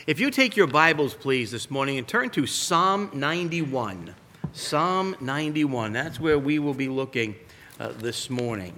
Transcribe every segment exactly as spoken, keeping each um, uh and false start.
If you take your Bibles, please, this morning and turn to Psalm ninety-one. Psalm ninety-one. That's where we will be looking uh, this morning.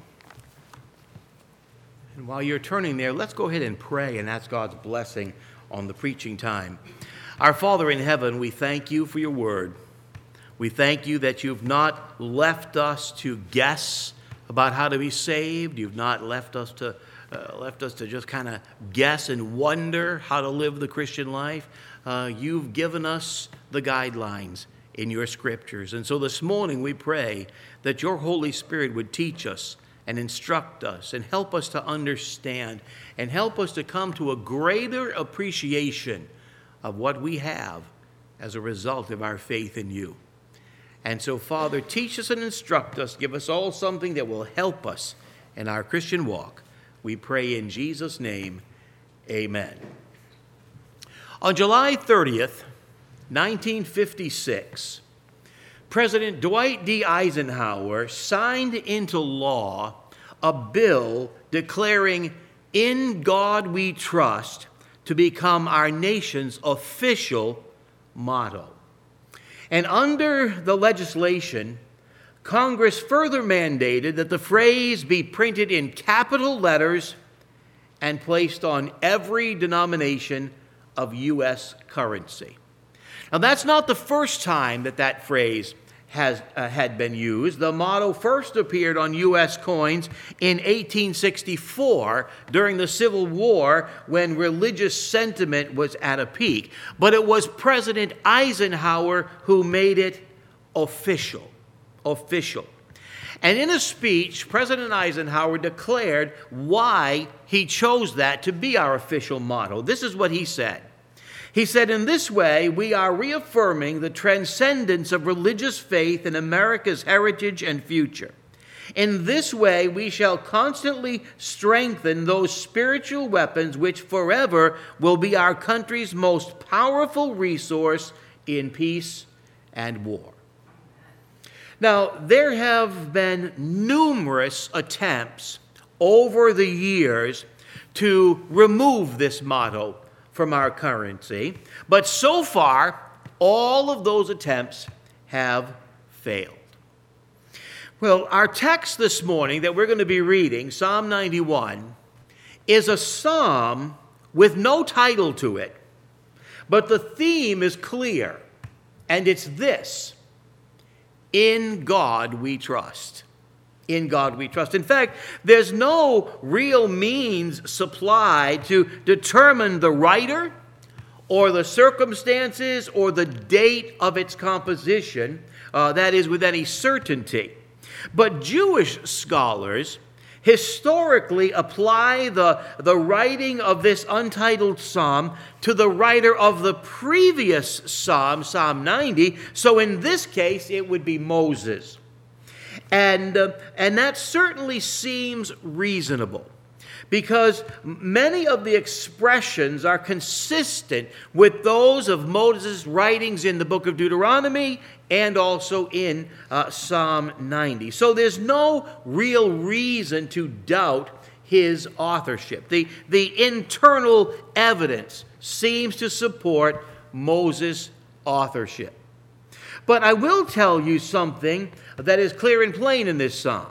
And while you're turning there, let's go ahead and pray and ask God's blessing on the preaching time. Our Father in heaven, we thank you for your word. We thank you that you've not left us to guess about how to be saved. You've not left us to Uh, left us to just kind of guess and wonder how to live the Christian life. Uh, you've given us the guidelines in your scriptures. And so this morning we pray that your Holy Spirit would teach us and instruct us and help us to understand and help us to come to a greater appreciation of what we have as a result of our faith in you. And so, Father, teach us and instruct us. Give us all something that will help us in our Christian walk. We pray in Jesus' name, amen. On July thirtieth, nineteen fifty-six, President Dwight D. Eisenhower signed into law a bill declaring "In God We Trust" to become our nation's official motto. And under the legislation, Congress further mandated that the phrase be printed in capital letters and placed on every denomination of U S currency. Now, that's not the first time that that phrase has uh, had been used. The motto first appeared on U S coins in eighteen sixty-four during the Civil War when religious sentiment was at a peak. But it was President Eisenhower who made it official. Official. And in a speech, President Eisenhower declared why he chose that to be our official motto. This is what he said. He said, "In this way, we are reaffirming the transcendence of religious faith in America's heritage and future. In this way, we shall constantly strengthen those spiritual weapons which forever will be our country's most powerful resource in peace and war." Now, there have been numerous attempts over the years to remove this motto from our currency, but so far, all of those attempts have failed. Well, our text this morning that we're going to be reading, Psalm ninety-one, is a psalm with no title to it, but the theme is clear, and it's this: in God we trust. In God we trust. In fact, there's no real means supplied to determine the writer or the circumstances or the date of its composition, uh, that is, with any certainty. But Jewish scholars historically apply the, the writing of this untitled psalm to the writer of the previous psalm, Psalm ninety. So in this case, it would be Moses. And, uh, and that certainly seems reasonable, because many of the expressions are consistent with those of Moses' writings in the book of Deuteronomy and also in uh, Psalm ninety. So there's no real reason to doubt his authorship. The, the internal evidence seems to support Moses' authorship. But I will tell you something that is clear and plain in this psalm.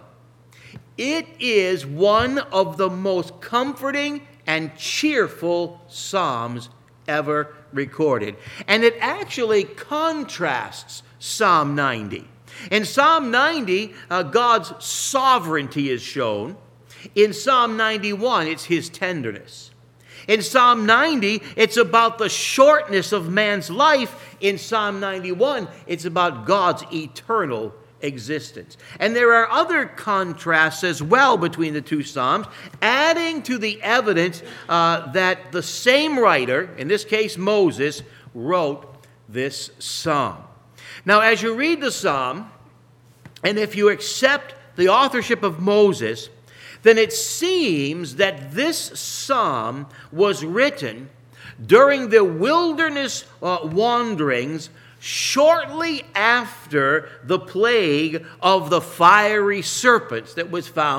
It is one of the most comforting and cheerful psalms ever recorded. And it actually contrasts Psalm ninety. In Psalm ninety, uh, God's sovereignty is shown. In Psalm ninety-one, it's his tenderness. In Psalm ninety, it's about the shortness of man's life. In Psalm ninety-one, it's about God's eternal existence. And there are other contrasts as well between the two psalms, adding to the evidence uh, that the same writer, in this case Moses, wrote this psalm. Now, as you read the psalm, and if you accept the authorship of Moses, then it seems that this psalm was written during the wilderness uh, wanderings shortly after the plague of the fiery serpents that was found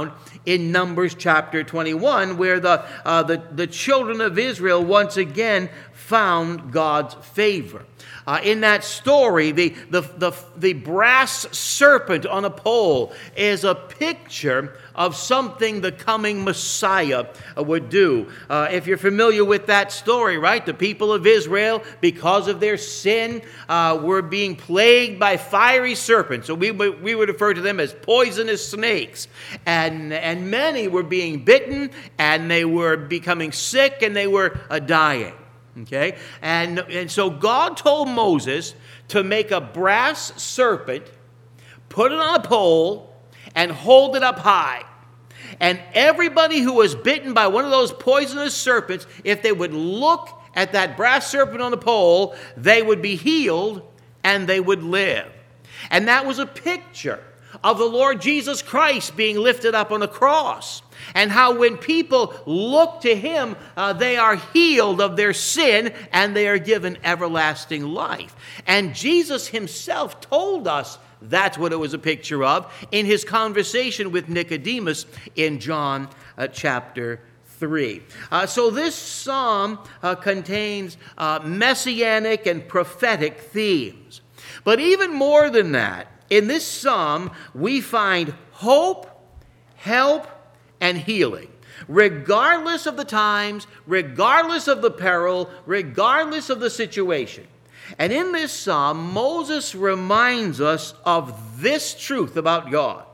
in Numbers chapter twenty-one, where the, uh, the, the children of Israel once again found God's favor. Uh, in that story, the, the, the, the brass serpent on a pole is a picture of something the coming Messiah uh, would do. Uh, if you're familiar with that story, right? The people of Israel, because of their sin, uh, were being plagued by fiery serpents. So we, we would refer to them as poisonous snakes. And, and many were being bitten, and they were becoming sick, and they were uh, dying. Okay, and, and so God told Moses to make a brass serpent, put it on a pole, and hold it up high. And everybody who was bitten by one of those poisonous serpents, if they would look at that brass serpent on the pole, they would be healed and they would live. And that was a picture of the Lord Jesus Christ being lifted up on the cross, and how when people look to him, uh, they are healed of their sin and they are given everlasting life. And Jesus himself told us that's what it was a picture of in his conversation with Nicodemus in John uh, chapter three. Uh, so this psalm uh, contains uh, messianic and prophetic themes. But even more than that, in this psalm, we find hope, help, and healing. Regardless of the times, regardless of the peril, regardless of the situation. And in this psalm, Moses reminds us of this truth about God.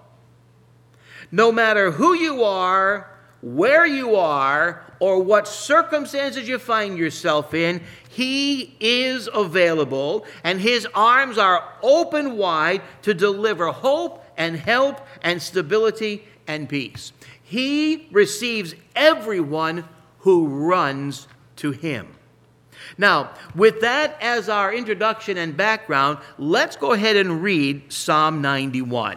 No matter who you are, where you are, or what circumstances you find yourself in, he is available, and his arms are open wide to deliver hope and help and stability and peace. He receives everyone who runs to him. Now, with that as our introduction and background, let's go ahead and read Psalm ninety-one.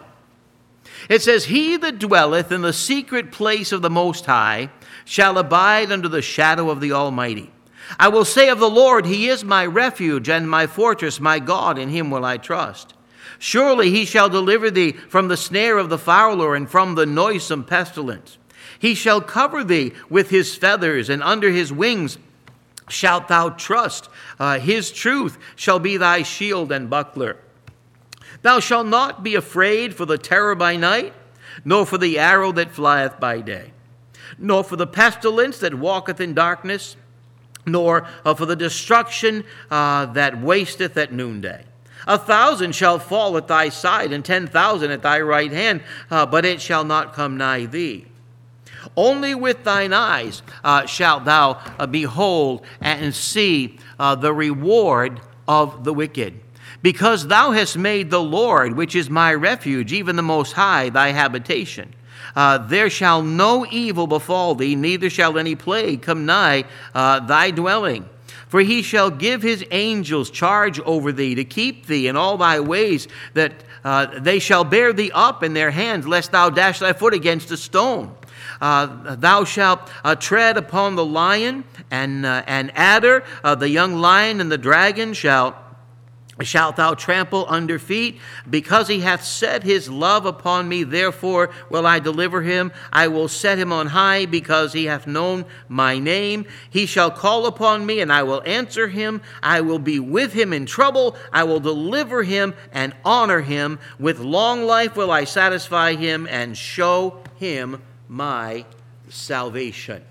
It says, "He that dwelleth in the secret place of the Most High shall abide under the shadow of the Almighty. I will say of the Lord, he is my refuge and my fortress, my God, in him will I trust. Surely he shall deliver thee from the snare of the fowler and from the noisome pestilence. He shall cover thee with his feathers, and under his wings shalt thou trust. Uh, his truth shall be thy shield and buckler. Thou shalt not be afraid for the terror by night, nor for the arrow that flieth by day, nor for the pestilence that walketh in darkness, nor uh, for the destruction uh, that wasteth at noonday. A thousand shall fall at thy side, and ten thousand at thy right hand, uh, but it shall not come nigh thee. Only with thine eyes uh, shalt thou uh, behold and see uh, the reward of the wicked. Because thou hast made the Lord, which is my refuge, even the Most High, thy habitation. Uh, there shall no evil befall thee, neither shall any plague come nigh uh, thy dwelling. For he shall give his angels charge over thee, to keep thee in all thy ways, that uh, they shall bear thee up in their hands, lest thou dash thy foot against a stone. Uh, thou shalt uh, tread upon the lion and, uh, and adder, uh, the young lion and the dragon shall shalt thou trample under feet. Because he hath set his love upon me, therefore will I deliver him. I will set him on high, because he hath known my name. He shall call upon me, and I will answer him. I will be with him in trouble. I will deliver him and honor him. With long life will I satisfy him and show him my salvation."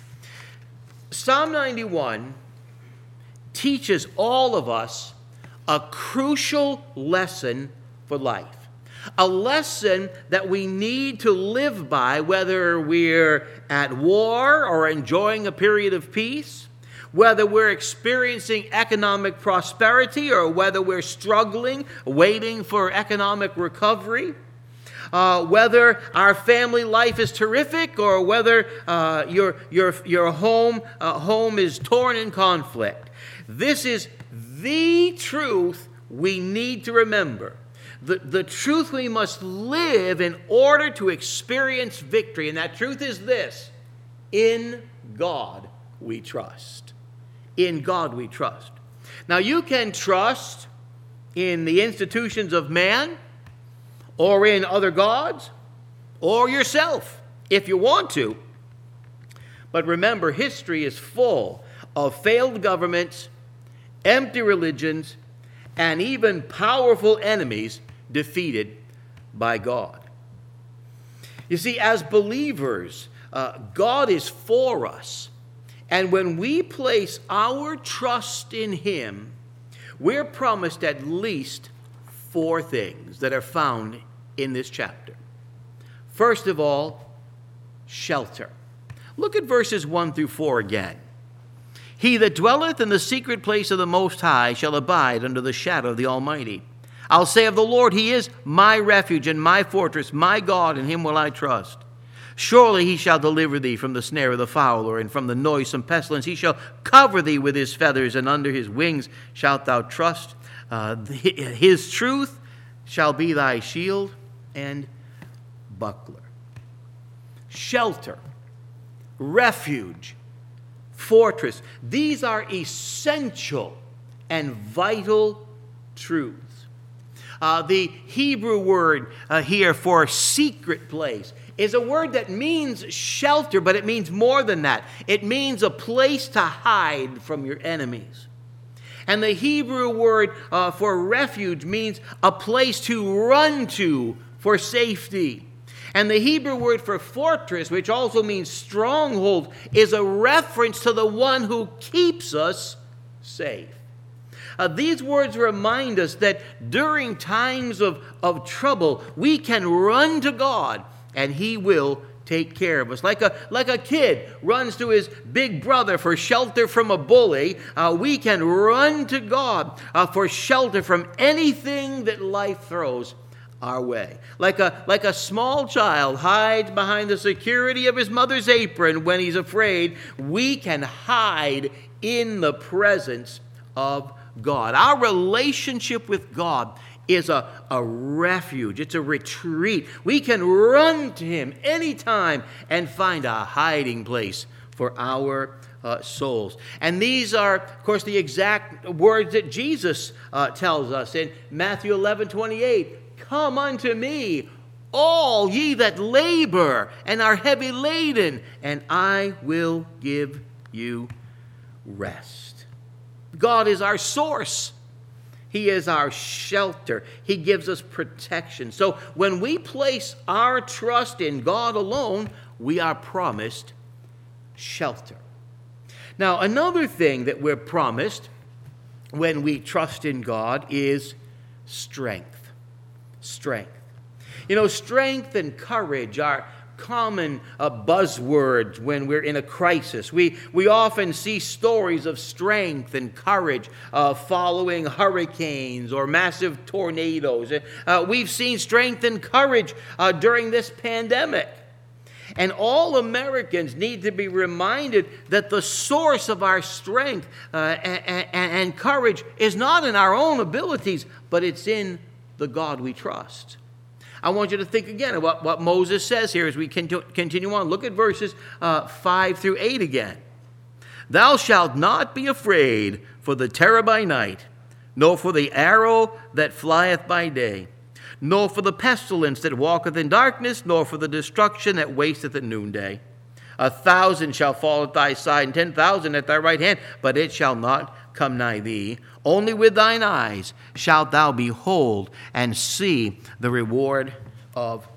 Psalm ninety-one teaches all of us a crucial lesson for life. A lesson that we need to live by, whether we're at war or enjoying a period of peace, whether we're experiencing economic prosperity or whether we're struggling, waiting for economic recovery, uh, whether our family life is terrific or whether uh, your, your, your home, uh, home is torn in conflict. This is the truth we need to remember. The, the truth we must live in order to experience victory. And that truth is this: in God we trust. In God we trust. Now, you can trust in the institutions of man, or in other gods, or yourself. if you want to. But remember, history is full of failed governments, empty religions, and even powerful enemies defeated by God. You see, as believers, uh, God is for us. And when we place our trust in Him, we're promised at least four things that are found in this chapter. First of all, shelter. Look at verses one through four again. He that dwelleth in the secret place of the Most High shall abide under the shadow of the Almighty. I'll say of the Lord, He is my refuge and my fortress, my God, in Him will I trust. Surely He shall deliver thee from the snare of the fowler and from the noisome pestilence. He shall cover thee with His feathers, and under His wings shalt thou trust. Uh, his truth shall be thy shield and buckler. Shelter, refuge, fortress. These are essential and vital truths. Uh, the Hebrew word uh, here for secret place is a word that means shelter, but it means more than that. It means a place to hide from your enemies. And the Hebrew word uh, for refuge means a place to run to for safety. And the Hebrew word for fortress, which also means stronghold, is a reference to the one who keeps us safe. Uh, these words remind us that during times of, of trouble, we can run to God and He will take care of us. Like a, like a kid runs to his big brother for shelter from a bully, uh, we can run to God uh, for shelter from anything that life throws our way. Like a, like a small child hides behind the security of his mother's apron when he's afraid, we can hide in the presence of God. Our relationship with God is a, a refuge. It's a retreat. We can run to Him anytime and find a hiding place for our uh, souls. And these are, of course, the exact words that Jesus uh, tells us in Matthew eleven twenty-eight. Come unto me, all ye that labor and are heavy laden, and I will give you rest. God is our source. He is our shelter. He gives us protection. So when we place our trust in God alone, we are promised shelter. Now, another thing that we're promised when we trust in God is strength. Strength. You know, strength and courage are common uh, buzzwords when we're in a crisis. We, we often see stories of strength and courage uh, following hurricanes or massive tornadoes. Uh, we've seen strength and courage uh, during this pandemic. And all Americans need to be reminded that the source of our strength uh, and, and, and courage is not in our own abilities, but it's in the God we trust. I want you to think again of what, what Moses says here as we continue on. Look at verses uh, five through eight again. Thou shalt not be afraid for the terror by night, nor for the arrow that flieth by day, nor for the pestilence that walketh in darkness, nor for the destruction that wasteth at noonday. A thousand shall fall at thy side, and ten thousand at thy right hand, but it shall not come nigh thee. Only with thine eyes shalt thou behold and see the reward of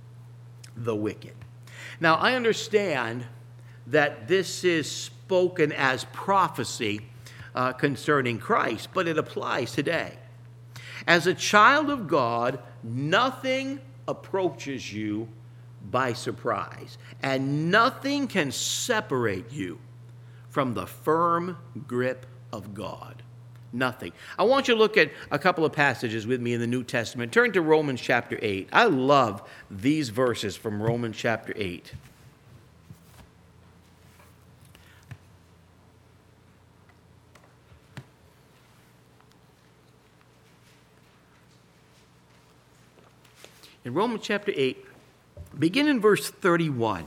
the wicked. Now, I understand that this is spoken as prophecy uh, concerning Christ, but it applies today. As a child of God, nothing approaches you by surprise, and nothing can separate you from the firm grip of God. Nothing. I want you to look at a couple of passages with me in the New Testament. Turn to Romans chapter eight. I love these verses from Romans chapter eight. In Romans chapter eight, begin in verse thirty-one.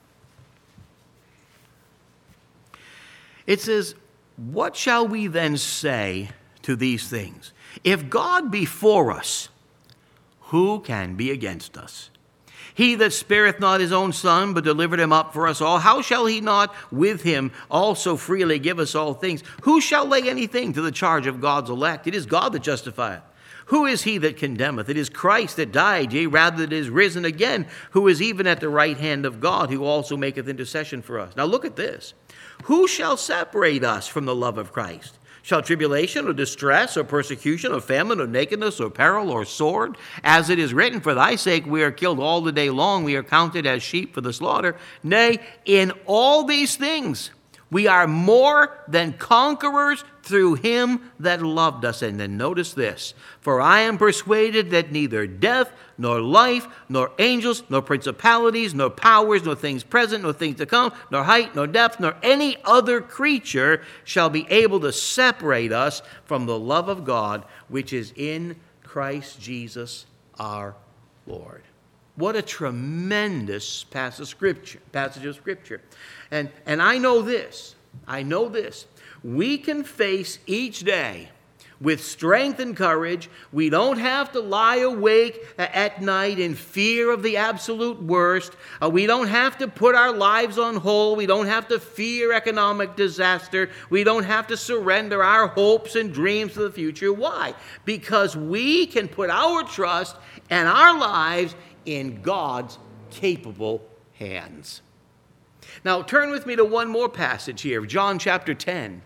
It says, what shall we then say to these things? If God be for us, who can be against us? He that spareth not his own Son, but delivered him up for us all, how shall he not with him also freely give us all things? Who shall lay anything to the charge of God's elect? It is God that justifieth. Who is he that condemneth? It is Christ that died, yea, rather that is risen again, who is even at the right hand of God, who also maketh intercession for us. Now look at this. Who shall separate us from the love of Christ? Shall tribulation or distress or persecution or famine or nakedness or peril or sword? As it is written, for thy sake we are killed all the day long. We are counted as sheep for the slaughter. Nay, in all these things we are more than conquerors through him that loved us. And then notice this. For I am persuaded that neither death, nor life, nor angels, nor principalities, nor powers, nor things present, nor things to come, nor height, nor depth, nor any other creature shall be able to separate us from the love of God, which is in Christ Jesus our Lord. What a tremendous passage of Scripture. Passage of Scripture. And, and I know this. I know this. We can face each day with strength and courage. We don't have to lie awake at night in fear of the absolute worst. Uh, we don't have to put our lives on hold. We don't have to fear economic disaster. We don't have to surrender our hopes and dreams to the future. Why? Because we can put our trust and our lives in God's capable hands. Now turn with me to one more passage here, John chapter ten.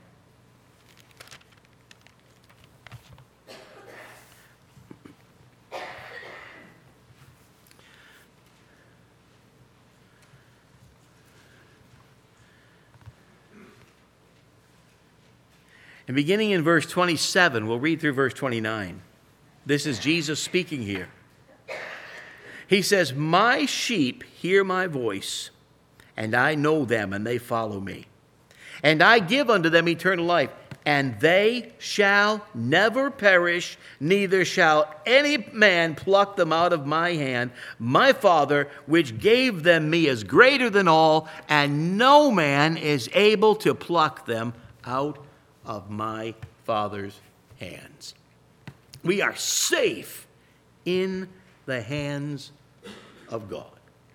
And beginning in verse twenty-seven, we'll read through verse twenty-nine. This is Jesus speaking here. He says, my sheep hear my voice, and I know them, and they follow me. And I give unto them eternal life, and they shall never perish, neither shall any man pluck them out of my hand. My Father, which gave them me, is greater than all, and no man is able to pluck them out of my Father's hands. We are safe in the hands of God.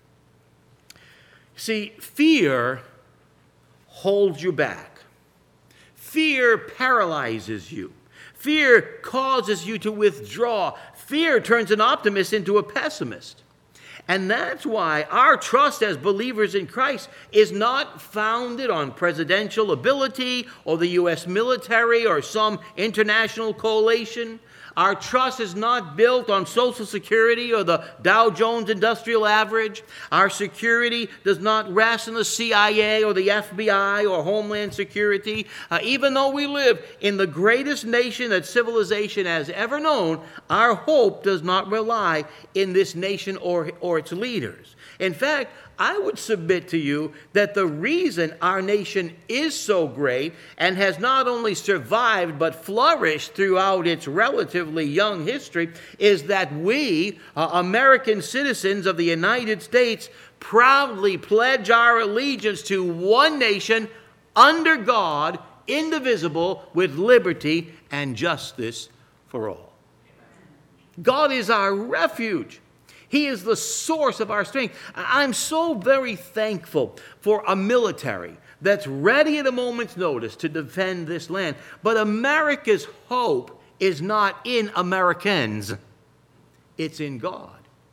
See, fear holds you back. Fear paralyzes you. Fear causes you to withdraw. Fear turns an optimist into a pessimist. And that's why our trust as believers in Christ is not founded on presidential ability or the U S military or some international coalition. Our trust is not built on Social Security or the Dow Jones Industrial Average. Our security does not rest in the C I A or the F B I or Homeland Security. Uh, even though we live in the greatest nation that civilization has ever known, our hope does not rely in this nation or, or its leaders. In fact, I would submit to you that the reason our nation is so great and has not only survived but flourished throughout its relatively young history is that we, uh, American citizens of the United States, proudly pledge our allegiance to one nation under God, indivisible, with liberty and justice for all. God is our refuge. He is the source of our strength. I'm so very thankful for a military that's ready at a moment's notice to defend this land. But America's hope is not in Americans. It's in God.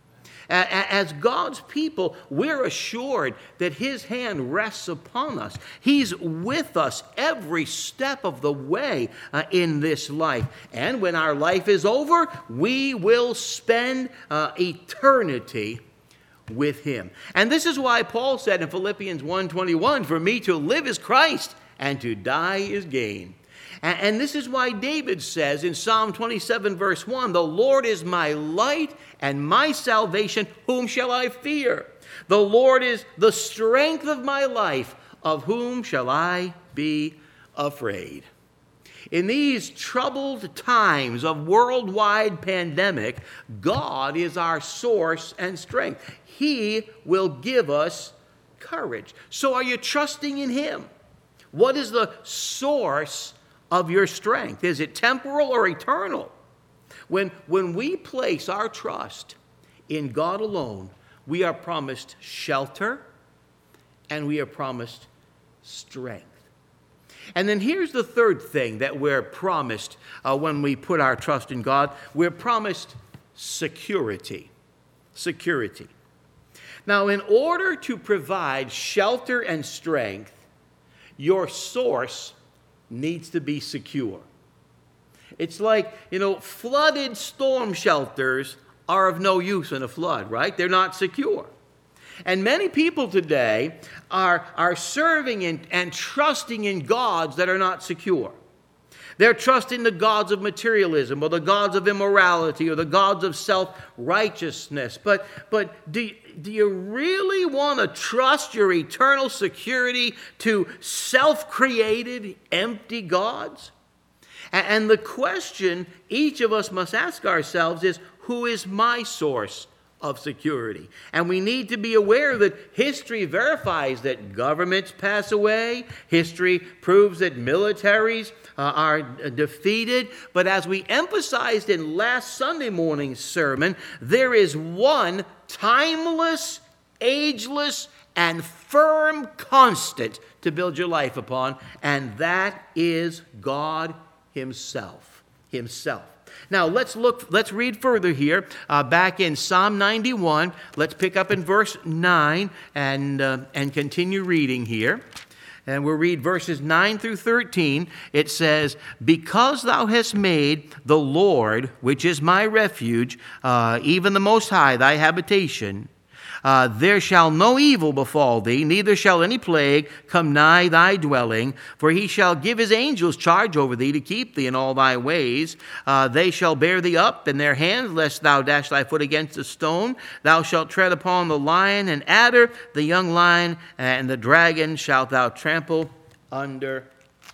As God's people, we're assured that his hand rests upon us. He's with us every step of the way uh, in this life. And when our life is over, we will spend uh, eternity with him. And this is why Paul said in Philippians one twenty-one, for me to live is Christ, and to die is gain. And this is why David says in Psalm twenty-seven, verse one, the Lord is my light and my salvation, whom shall I fear? The Lord is the strength of my life, of whom shall I be afraid? In these troubled times of worldwide pandemic, God is our source and strength. He will give us courage. So are you trusting in him? What is the source of your strength? Is it temporal or eternal? When, when we place our trust in God alone, we are promised shelter, and we are promised strength. And then here's the third thing that we're promised uh, when we put our trust in God. We're promised security. Security. Now, in order to provide shelter and strength, your source needs to be secure. It's like, you know, flooded storm shelters are of no use in a flood, right? They're not secure. And many people today are, are serving in, and trusting in gods that are not secure. They're trusting the gods of materialism or the gods of immorality or the gods of self-righteousness. But, but do, do you really want to trust your eternal security to self-created, empty gods? And, and the question each of us must ask ourselves is, who is my source of security? And we need to be aware that history verifies that governments pass away. History proves that militaries uh, are defeated. But as we emphasized in last Sunday morning's sermon, there is one timeless, ageless, and firm constant to build your life upon, and that is God Himself. Himself. Now, let's look, let's read further here. Uh, back in Psalm ninety-one, let's pick up in verse nine and, uh, and continue reading here. And we'll read verses nine through thirteen. It says, "Because thou hast made the Lord, which is my refuge, uh, even the Most High, thy habitation, Uh, there shall no evil befall thee, neither shall any plague come nigh thy dwelling. For he shall give his angels charge over thee to keep thee in all thy ways. Uh, they shall bear thee up in their hands, lest thou dash thy foot against a stone. Thou shalt tread upon the lion and adder, the young lion and the dragon shalt thou trample under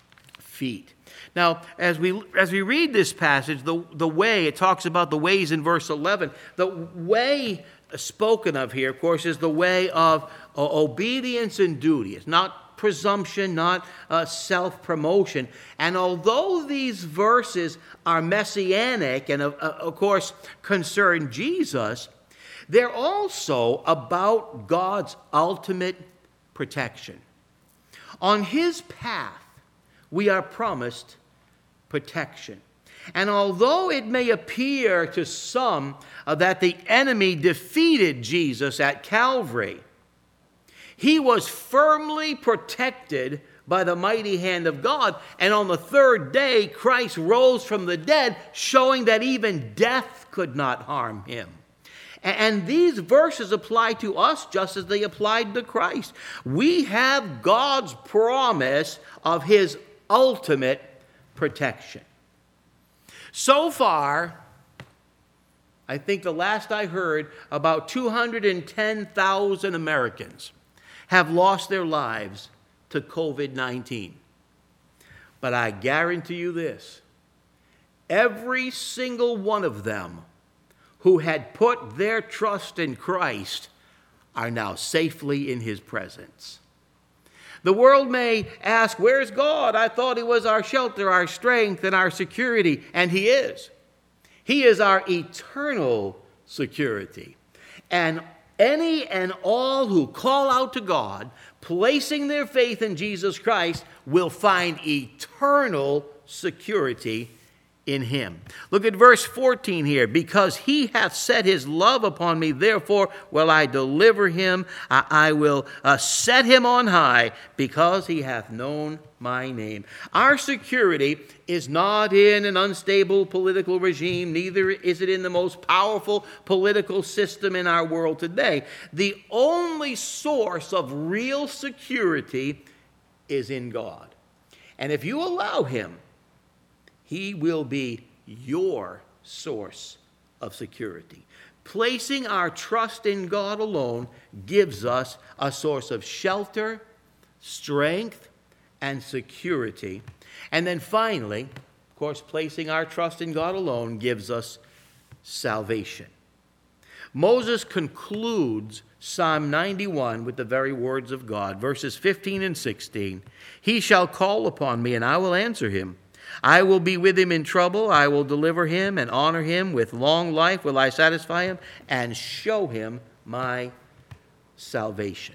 feet." Now, as we as we read this passage, the, the way, it talks about the ways in verse eleven. The way spoken of here, of course, is the way of uh, obedience and duty. It's not presumption, not uh, self-promotion. And although these verses are messianic and, uh, of course, concern Jesus, they're also about God's ultimate protection. On His path, we are promised protection. And although it may appear to some uh, that the enemy defeated Jesus at Calvary, He was firmly protected by the mighty hand of God. And on the third day, Christ rose from the dead, showing that even death could not harm Him. And these verses apply to us just as they applied to Christ. We have God's promise of His ultimate protection. So far, I think the last I heard, about two hundred ten thousand Americans have lost their lives to covid nineteen. But I guarantee you this, every single one of them who had put their trust in Christ are now safely in His presence. The world may ask, where's God? I thought He was our shelter, our strength, and our security. And He is. He is our eternal security. And any and all who call out to God, placing their faith in Jesus Christ, will find eternal security in Him. Look at verse fourteen here. "Because He hath set His love upon me, therefore will I deliver him. I, I will uh, set him on high, because he hath known my name." Our security is not in an unstable political regime, neither is it in the most powerful political system in our world today. The only source of real security is in God. And if you allow Him, He will be your source of security. Placing our trust in God alone gives us a source of shelter, strength, and security. And then finally, of course, placing our trust in God alone gives us salvation. Moses concludes Psalm ninety-one with the very words of God, verses fifteen and sixteen. "He shall call upon me, and I will answer him. I will be with him in trouble. I will deliver him and honor him. With long life will I satisfy him and show him my salvation.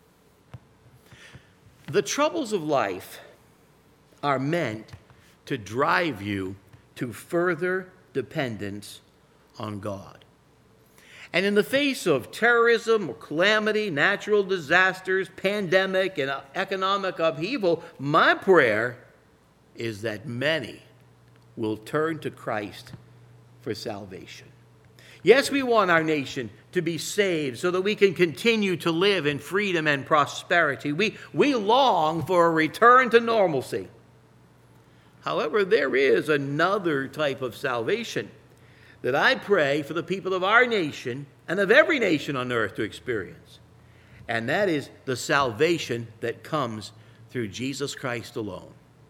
The troubles of life are meant to drive you to further dependence on God. And in the face of terrorism or calamity, natural disasters, pandemic, and economic upheaval, my prayer is that many will turn to Christ for salvation. Yes, we want our nation to be saved so that we can continue to live in freedom and prosperity. We, we long for a return to normalcy. However, there is another type of salvation that I pray for the people of our nation and of every nation on earth to experience. And that is the salvation that comes through Jesus Christ alone.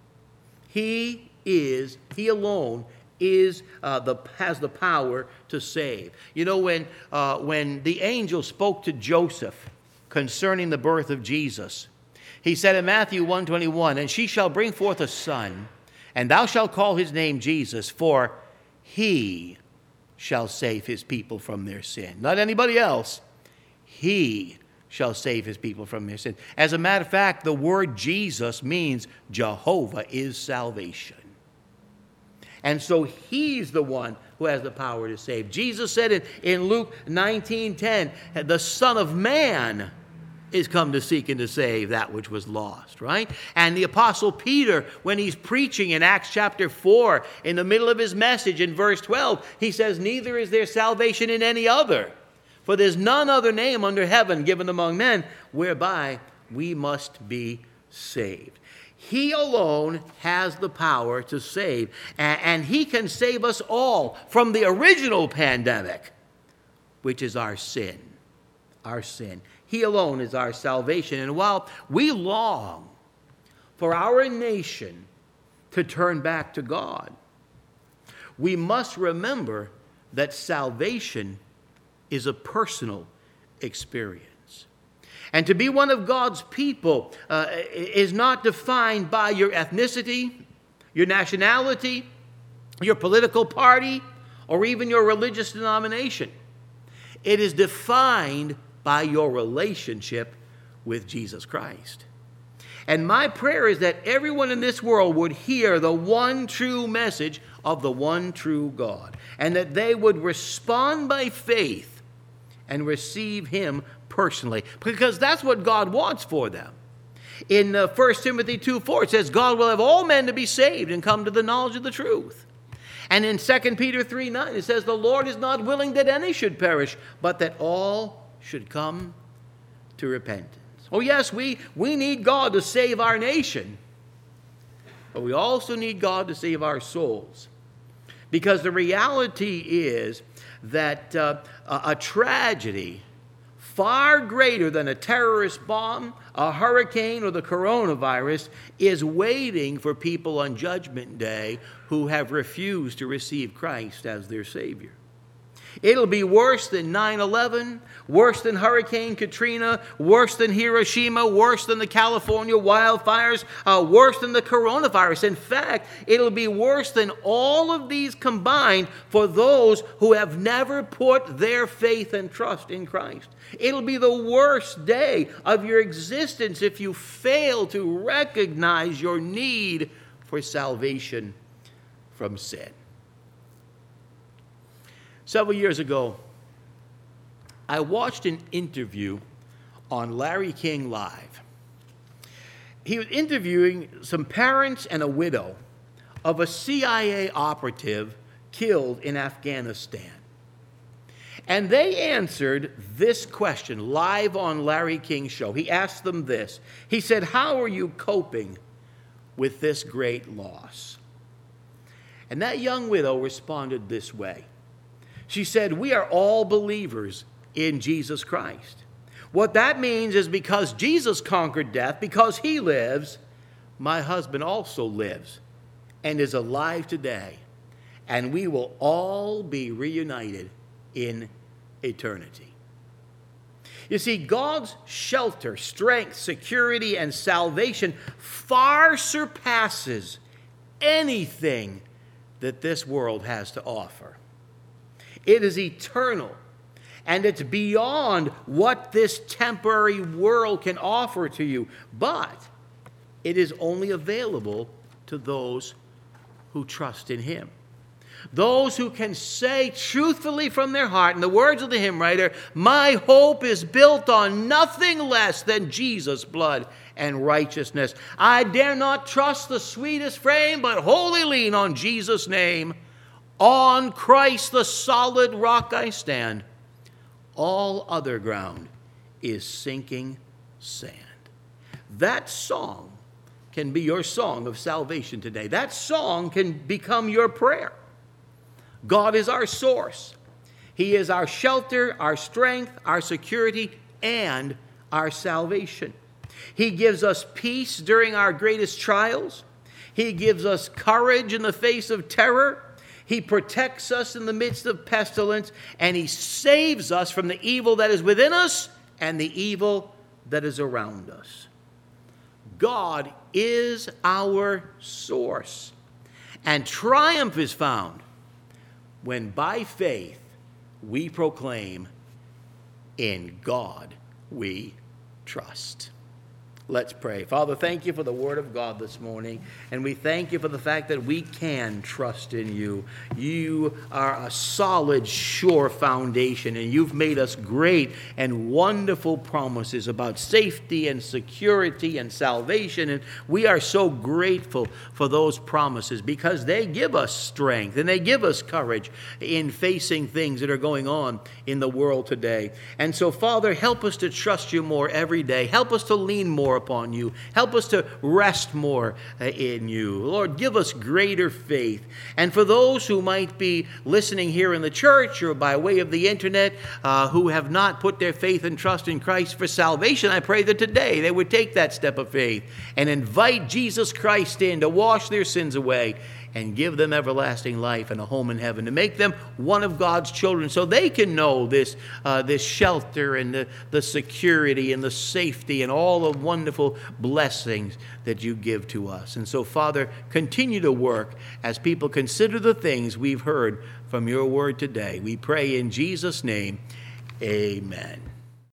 He is, He alone is uh, the has the power to save. You know, when uh, when the angel spoke to Joseph concerning the birth of Jesus, he said in Matthew one twenty-one, "And she shall bring forth a son, and thou shalt call his name Jesus, for he shall save his people from their sin." Not anybody else. He shall save his people from their sin. As a matter of fact, the word Jesus means Jehovah is salvation. And so he's the one who has the power to save. Jesus said in, in Luke nineteen ten, the Son of Man is come to seek and to save that which was lost, right? And the Apostle Peter, when he's preaching in Acts chapter four, in the middle of his message in verse twelve, he says, "Neither is there salvation in any other, for there's none other name under heaven given among men whereby we must be saved." He alone has the power to save, and he can save us all from the original pandemic, which is our sin. Our sin. He alone is our salvation. And while we long for our nation to turn back to God, we must remember that salvation is a personal experience. And to be one of God's people uh, is not defined by your ethnicity, your nationality, your political party, or even your religious denomination. It is defined by your relationship with Jesus Christ. And my prayer is that everyone in this world would hear the one true message of the one true God, and that they would respond by faith and receive him personally, because that's what God wants for them. In uh, First Timothy two four, it says, "God will have all men to be saved and come to the knowledge of the truth." And in Second Peter three nine, it says, "The Lord is not willing that any should perish, but that all should come to repentance." Oh yes, we, we need God to save our nation, but we also need God to save our souls. Because the reality is that uh, a, a tragedy far greater than a terrorist bomb, a hurricane, or the coronavirus is waiting for people on Judgment Day who have refused to receive Christ as their Savior. It'll be worse than nine eleven, worse than Hurricane Katrina, worse than Hiroshima, worse than the California wildfires, uh, worse than the coronavirus. In fact, it'll be worse than all of these combined for those who have never put their faith and trust in Christ. It'll be the worst day of your existence if you fail to recognize your need for salvation from sin. Several years ago, I watched an interview on Larry King Live. He was interviewing some parents and a widow of a C I A operative killed in Afghanistan. And they answered this question live on Larry King's show. He asked them this. He said, "How are you coping with this great loss?" And that young widow responded this way. She said, "We are all believers in Jesus Christ. What that means is because Jesus conquered death, because he lives, my husband also lives and is alive today. And we will all be reunited in eternity." You see, God's shelter, strength, security, and salvation far surpasses anything that this world has to offer. It is eternal, and it's beyond what this temporary world can offer to you. But it is only available to those who trust in him. Those who can say truthfully from their heart, in the words of the hymn writer, my hope is built on nothing less than Jesus' blood and righteousness. I dare not trust the sweetest frame, but wholly lean on Jesus' name. On Christ the solid rock I stand. All other ground is sinking sand. That song can be your song of salvation today. That song can become your prayer. God is our source. He is our shelter, our strength, our security, and our salvation. He gives us peace during our greatest trials. He gives us courage in the face of terror. He protects us in the midst of pestilence, and he saves us from the evil that is within us and the evil that is around us. God is our source, and triumph is found when by faith we proclaim, in God we trust. Let's pray. Father, thank you for the word of God this morning, and we thank you for the fact that we can trust in you. You are a solid, sure foundation, and you've made us great and wonderful promises about safety and security and salvation, and we are so grateful for those promises because they give us strength and they give us courage in facing things that are going on in the world today. And so, Father, help us to trust you more every day. Help us to lean more upon you. Help us to rest more in you. Lord, give us greater faith. And for those who might be listening here in the church or by way of the internet uh, who have not put their faith and trust in Christ for salvation, I pray that today they would take that step of faith and invite Jesus Christ in to wash their sins away and give them everlasting life and a home in heaven, to make them one of God's children so they can know this, uh, this shelter and the, the security and the safety and all the wonderful blessings that you give to us. And so, Father, continue to work as people consider the things we've heard from your word today. We pray in Jesus' name, amen.